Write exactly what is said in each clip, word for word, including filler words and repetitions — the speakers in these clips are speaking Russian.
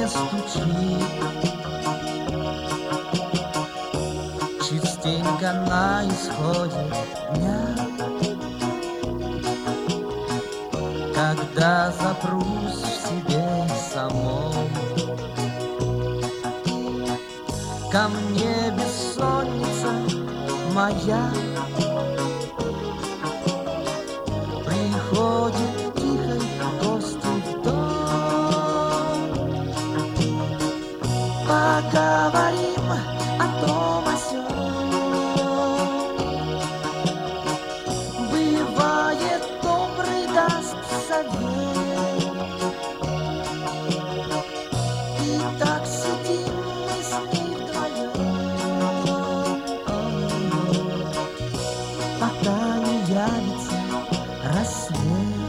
не стучит. Частенько на исходе дня, когда запрусь в себе самом, ко мне бессонница моя приходит тихой гостью в дом. Поговорим о том о сём. Бывает, добрый даст совет. И так сидим мы с ней вдвоем, пока не явится рассвет.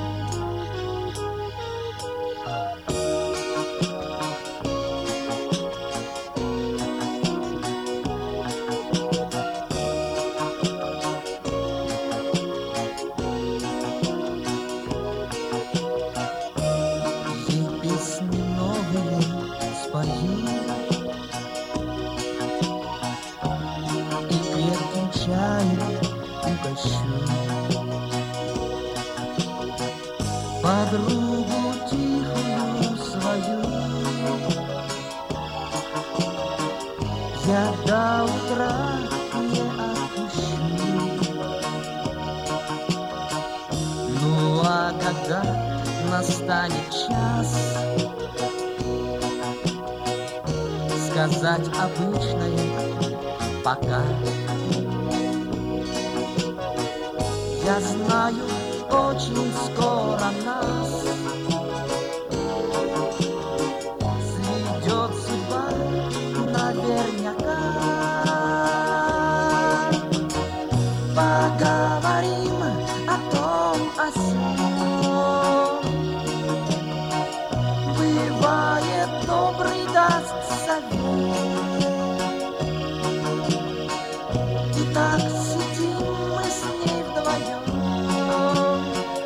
Ей песни новые спою и крепким чаем угощу. Подругу тихую свою я до утра не отпущу. Ну а когда настанет час сказать обычное пока, я знаю, очень скоро нас сведет судьба наверняка. Поговорим о том о сём. Бывает, добрый даст совет. И так сидим мы с ней вдвоем,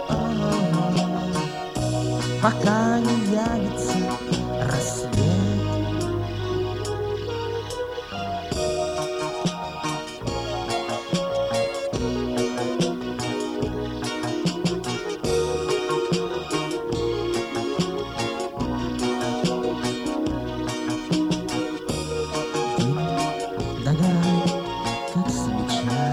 пока не явится рассвет. Дым догорает, как свеча,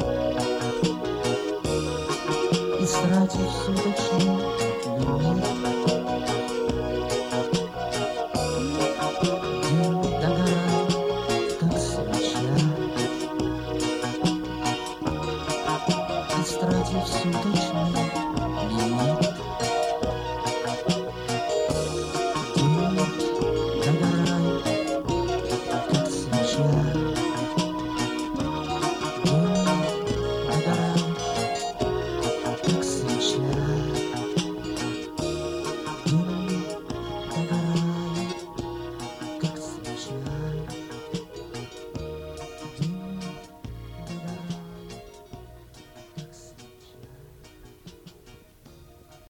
истратив суточный лимит.